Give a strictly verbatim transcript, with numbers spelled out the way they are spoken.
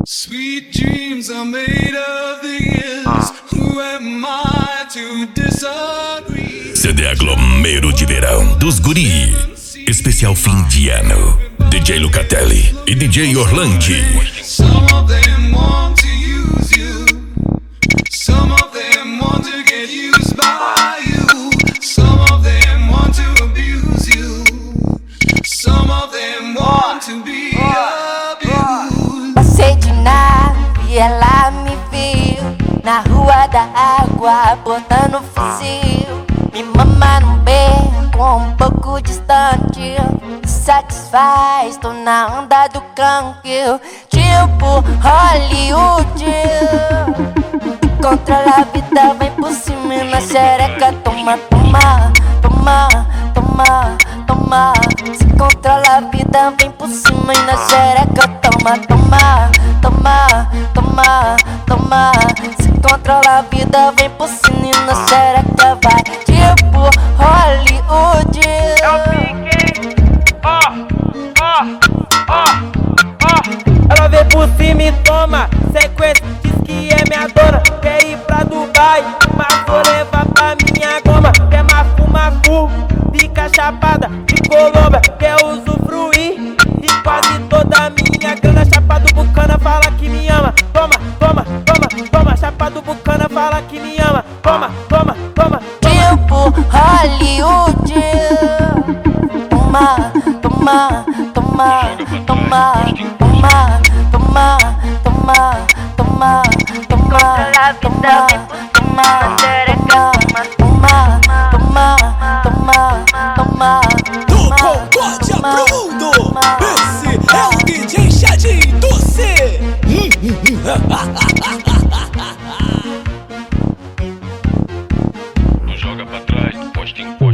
Sweet dreams are made of these. Who am I to disagree? C D Aglomero de Verão dos Guri. Especial fim de ano. D J Lucatelli e D J Orlandi. Some of them want to use you. Some of them want to get used by you. Some of them want to abuse you. Some of them want to be abused. Passei de nave e ela me viu na rua da água, botando fuzil. Me mama num beco um pouco distante, me satisfaz, tô na onda do canque, tipo Hollywood. Controla a vida, vem por cima e na xereca. Toma, toma, toma, toma, toma. Se controla a vida, vem por cima e na xereca. Toma, toma, toma, toma, toma. Se controla a vida, vem por cima e na xereca. Vai tipo Hollywood. É o pique, ó, ó, ó, ó. Ela vem por cima e toma sequência, diz que é minha dona. Quer ir pra Dubai, mas vou levar pra minha goma. Quer mafu, mafu, fica chapada de Colômbia. Quer usufruir de quase toda a minha grana. Chapa do Bucana fala que me ama. Toma, toma, toma, toma. Chapa do Bucana fala que me ama. Toma, toma, toma, toma. Tipo Hollywood. Toma, toma, toma, toma, toma, toma, toma, toma, toma, toma, toma, toma, toma, toma, toma. Do Concórdia pro mundo, esse é o D J Chadinho do C. Não joga pra trás, posta em